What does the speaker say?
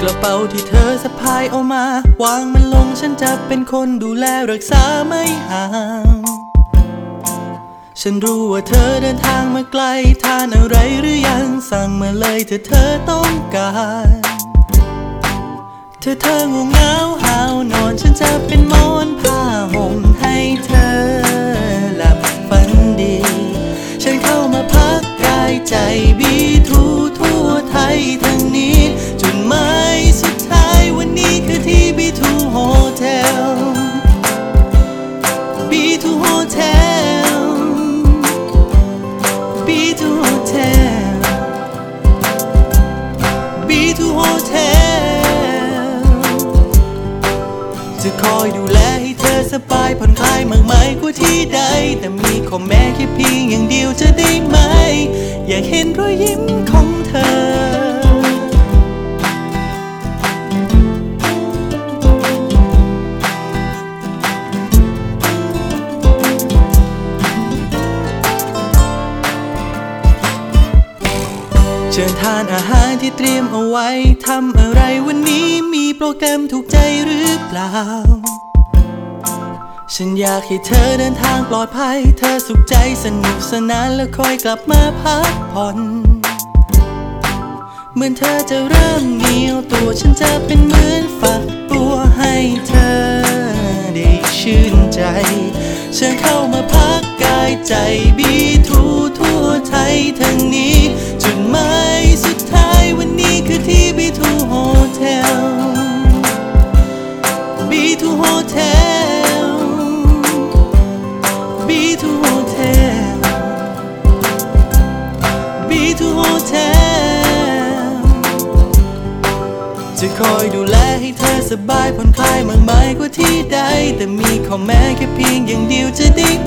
กระเป๋าที่เธอสะพายเอามาวางมันลงฉันจะเป็นคนดูแลรักษาไม่ห่างฉันรู้ว่าเธอเดินทางมาไกลทานอะไรหรือยังสั่งมาเลยถ้าเธอต้องการเธอง่วงเหงาหาวนอนฉันจะเป็นหมอนผ้าห่มให้เธอหลับฝันดีฉันเข้ามาพักกายใจบีทูทั่วไทยทั้งนี้จุดหมายสุดท้ายวันนี้คือที่บีทูโฮเทลบีทูโฮเทลบีทูโฮเทลบีทูโฮเทลจะคอยดูแลให้เธอสบายผ่อนคลายมากมายกว่าที่ใดแต่มีข้อแม้แค่เพียงอย่างเดียวจะได้ไหมอยากเห็นรอยยิ้มของเธอเชิญทานอาหารที่เตรียมเอาไว้ทำอะไรวันนี้มีโปรแกรมถูกใจหรือเปล่าฉันอยากให้เธอเดินทางปลอดภัยเธอสุขใจสนุกสนานแล้วค่อยกลับมาพักผ่อนเหมือนเธอจะเริ่มเหนียวตัวฉันจะเป็นเหมือนฝักบัวให้เธอได้ชื่นใจเชิญเข้ามาพักกายใจบีทูทั่วไทยทั้งนี้จุดหมายสุดท้ายวันนี้คือที่บีทูโฮเทลบีทูโฮเทลบีทูโฮเทลบีทูโฮเทลจะคอยดูแลให้เธอสบายผ่อนคลายมากมายกว่าที่ใดแต่มีข้อแม้แค่เพียงอย่างเดียวจะได้